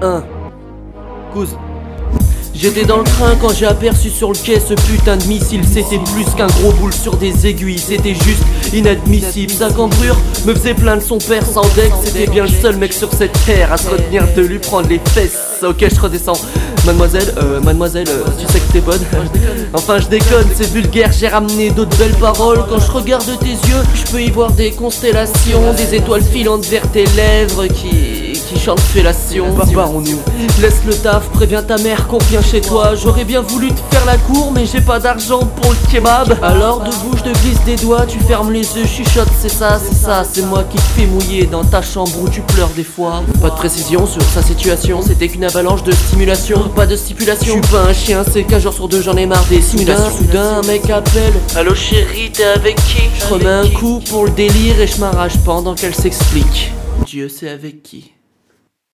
1. Cousin. J'étais dans le train quand j'ai aperçu sur le quai ce putain de missile. C'était plus qu'un gros boule sur des aiguilles, c'était juste inadmissible. Sa cambrure me faisait plaindre son père sans deck. C'était bien le seul mec sur cette terre à se retenir de lui prendre les fesses. Ok, je redescends. Mademoiselle, tu sais que t'es bonne. Enfin je déconne, c'est vulgaire, j'ai ramené d'autres belles paroles. Quand je regarde tes yeux, je peux y voir des constellations, des étoiles filantes vers tes lèvres qui chantent fellation. Barbarons-nous, laisse le taf, préviens ta mère qu'on vient chez toi. J'aurais bien voulu te faire la cour, mais j'ai pas d'argent pour le kebab. Alors debout, je te glisse des doigts, tu fermes les yeux, chuchote, c'est ça, c'est moi qui te fais mouiller dans ta chambre où tu pleures des fois. Pas de précision sur sa situation, c'était qu'une avalanche de stimulation, pas de stipulation. Je suis pas un chien, c'est qu'un jour sur deux j'en ai marre des simulations. Soudain un mec appelle, allô chérie, t'es avec qui? Je remets un coup pour le délire et je m'arrache pendant qu'elle s'explique. Dieu sait avec qui.